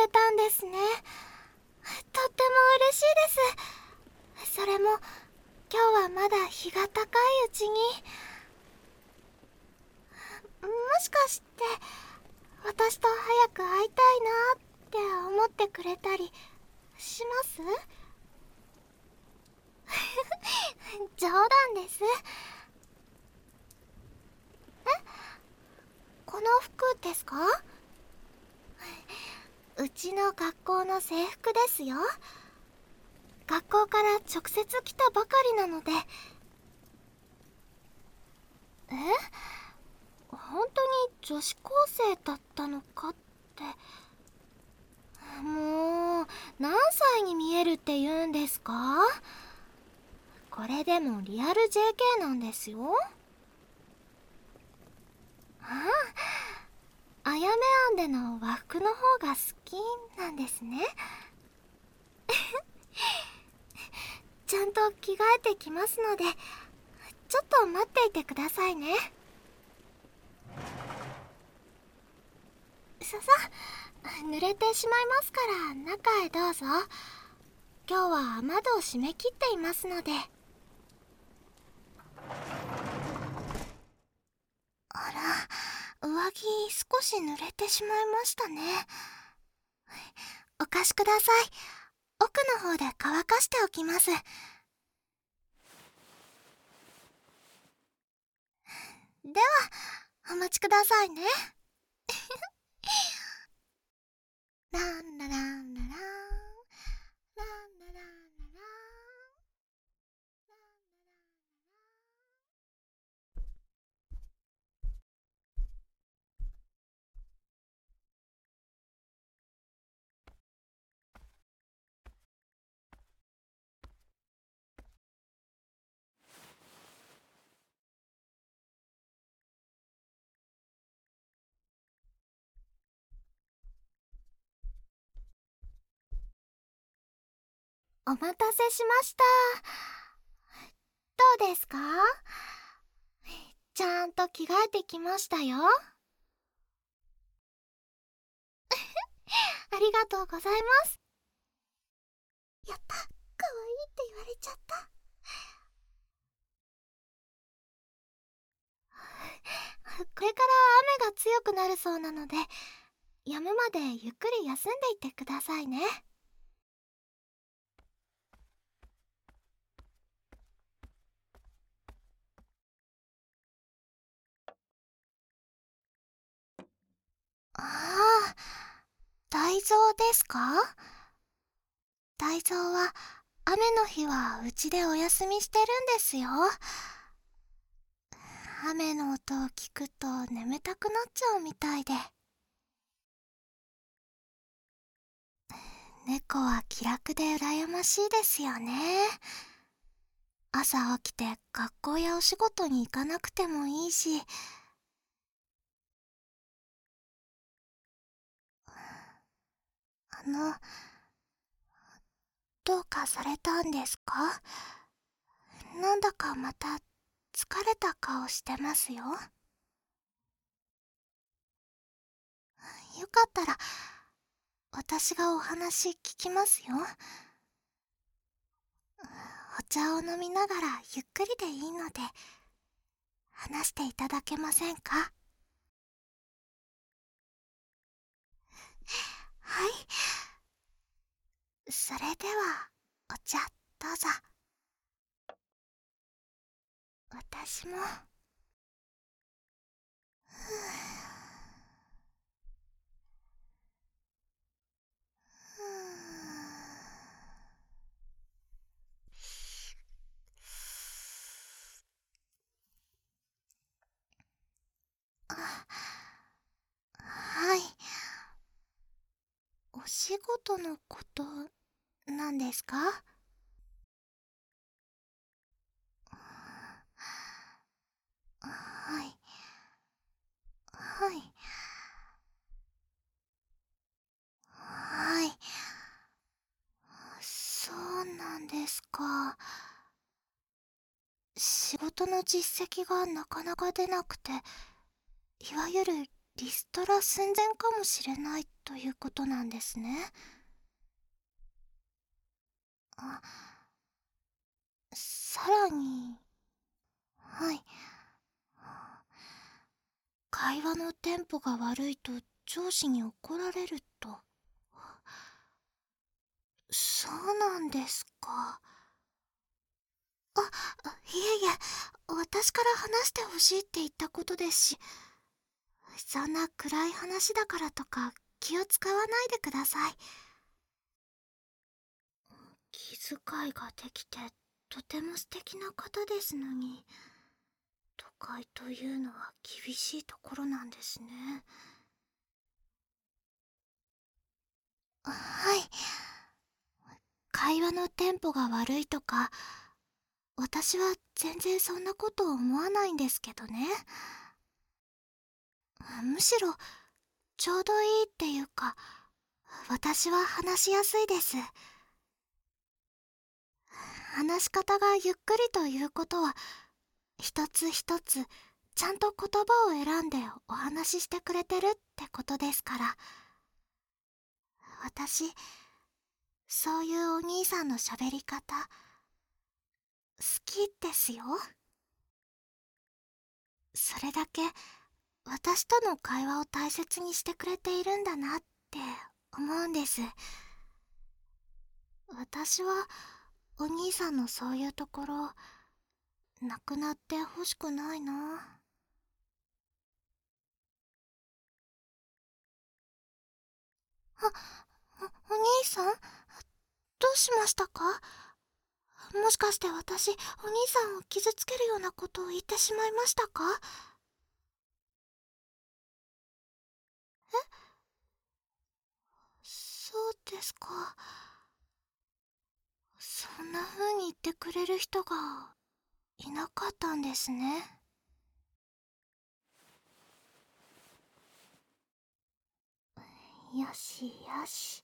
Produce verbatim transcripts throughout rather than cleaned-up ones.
たんですね。とっても嬉しいです。それも今日はまだ日が高いうちに。もしかして私と早く会いたいなって思ってくれたりします？冗談です。え、この服ですか？うちの学校の制服ですよ。学校から直接来たばかりなので。え、本当に女子高生だったのかって。もう何歳に見えるって言うんですか？これでもリアル ジェーケー なんですよ。ああ、あやめあんでの和服の方が好きなんですね。ちゃんと着替えてきますので、ちょっと待っていてくださいね。ささ、濡れてしまいますから中へどうぞ。今日は雨戸を閉め切っていますので。あら、上着少し濡れてしまいましたね。お貸しください。奥の方で乾かしておきます。では、お待ちくださいね。ランラランララン、ランラランララン。お待たせしました。どうですか？ちゃんと着替えてきましたよ。ありがとうございます。やった、可愛いって言われちゃった。これから雨が強くなるそうなので、止むまでゆっくり休んでいってくださいね。ああ、大蔵ですか？大蔵は雨の日はうちでお休みしてるんですよ。雨の音を聞くと眠たくなっちゃうみたいで。猫は気楽で羨ましいですよね。朝起きて学校やお仕事に行かなくてもいいし。あの、どうかされたんですか？なんだかまた疲れた顔してますよ。よかったら私がお話聞きますよ。お茶を飲みながらゆっくりでいいので話していただけませんか？はい。それではお茶どうぞ。私も。ふうあ、はい。お仕事のことなんですか？はい。はい。はい。そうなんですか。仕事の実績がなかなか出なくて、いわゆるリストラ寸前かもしれないということなんですね。あ、さらに、はい。会話のテンポが悪いと上司に怒られると。そうなんですか。あ、いえいえ、私から話してほしいって言ったことですし、そんな暗い話だからとか気を使わないでください。気遣いができてとても素敵な方ですのに、都会というのは厳しいところなんですね。はい。会話のテンポが悪いとか、私は全然そんなこと思わないんですけどね。むしろちょうどいいっていうか、私は話しやすいです。話し方がゆっくりということは、一つ一つちゃんと言葉を選んでお話ししてくれてるってことですから。私、そういうお兄さんの喋り方、好きですよ。それだけ私との会話を大切にしてくれているんだなって思うんです。私はお兄さんのそういうところなくなってほしくないな。あ、お、お兄さん、どうしましたか？もしかして私、お兄さんを傷つけるようなことを言ってしまいましたか？え、そうですか。そんな風に言ってくれる人がいなかったんですね。よしよし。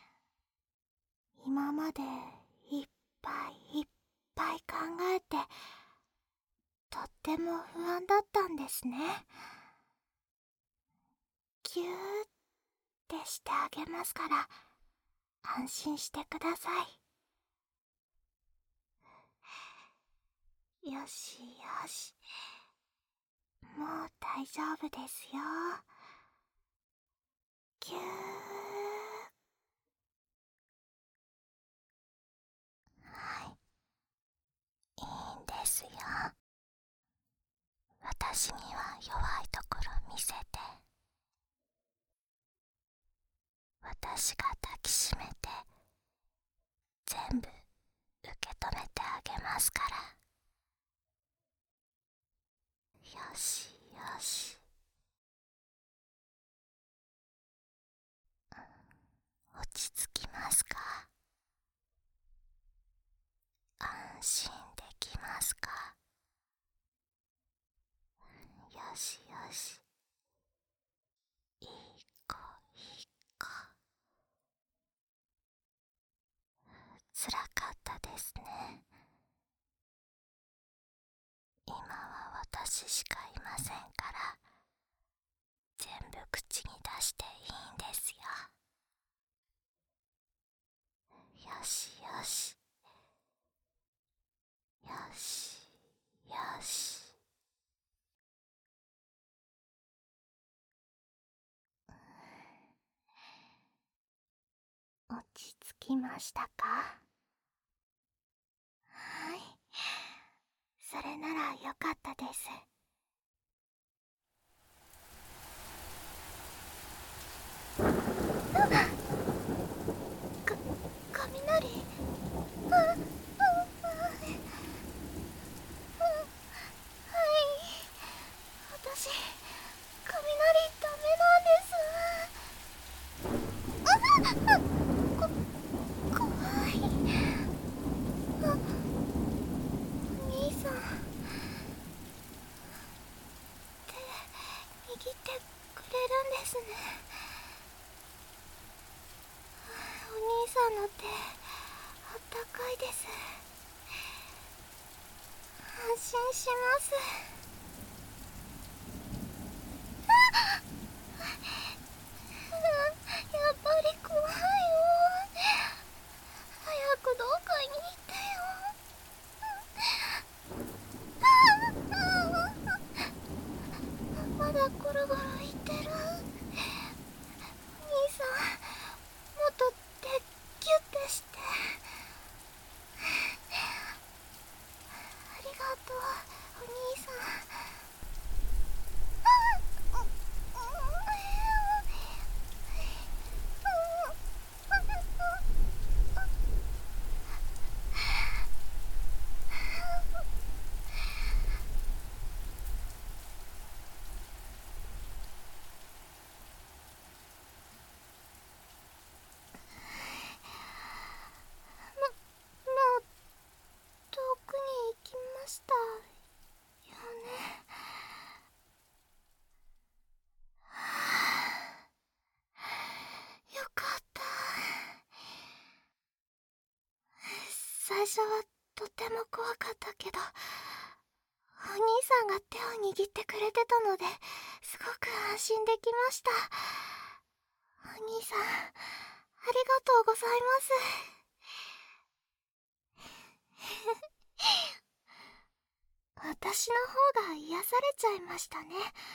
今までいっぱいいっぱい考えて、とっても不安だったんですね。ぎゅーってしてあげますから、安心してください。よしよし。もう大丈夫ですよ。ぎゅー。はい、いいんですよ。私には弱いところ見せて。私が抱きしめて全部受け止めてあげますから。よしよし。落ち着きますか？安心できますか？よしよし。いい子いい子。つらかったですね。今は私しかいませんから、全部口に出していいんですよ。よしよし。よしよし。落ち着きましたか？はい。それならよかったです。か、雷。あ、あ、あ、はい。私、雷ダメなんです。あ、あ、こ、怖い。あ、お兄さん、手握ってくれるんですね。お兄さんの手、あったかいです。安心します。 最初はとても怖かったけど、お兄さんが手を握ってくれてたので、すごく安心できました。お兄さん、ありがとうございます。私の方が癒されちゃいましたね。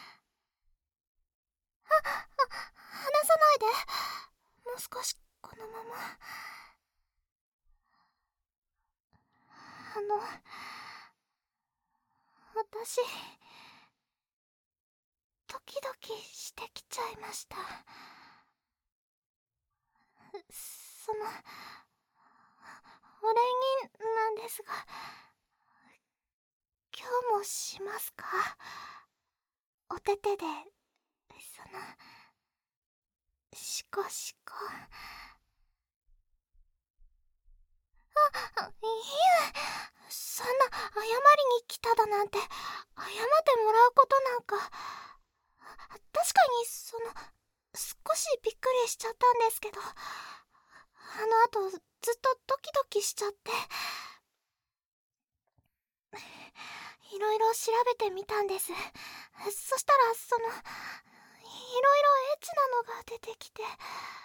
あ、あ、離さないで。もう少しこのまま。あの、私、ドキドキしてきちゃいました。その、お礼になんですが、今日もしますか？お手手で、その、シコシコ。あ、いえ、そんな謝りに来ただなんて、謝ってもらうことなんか。確かに、その、少しびっくりしちゃったんですけど、あの後ずっとドキドキしちゃって、いろいろ調べてみたんです。そしたら、その、いろいろエッチなのが出てきて。でも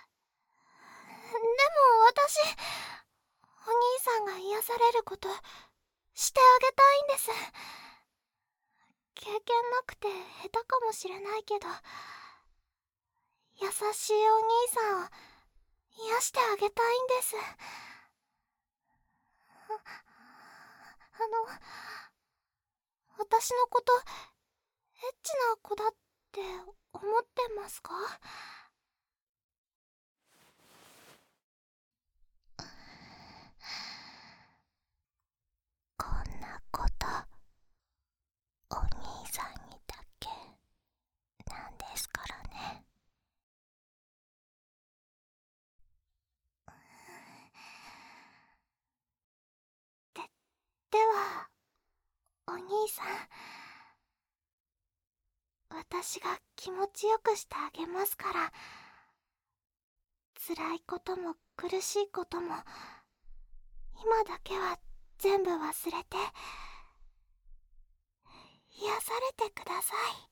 私、お兄さんが癒されることしてあげたいんです。経験なくて下手かもしれないけど、優しいお兄さんを癒してあげたいんです。あ、あの、私のことエッチな子だって思ってますか？こんなことお兄さんにだけなんですからね。で、ではお兄さん、私が気持ちよくしてあげますから、辛いことも苦しいことも今だけは全部忘れて癒されてください。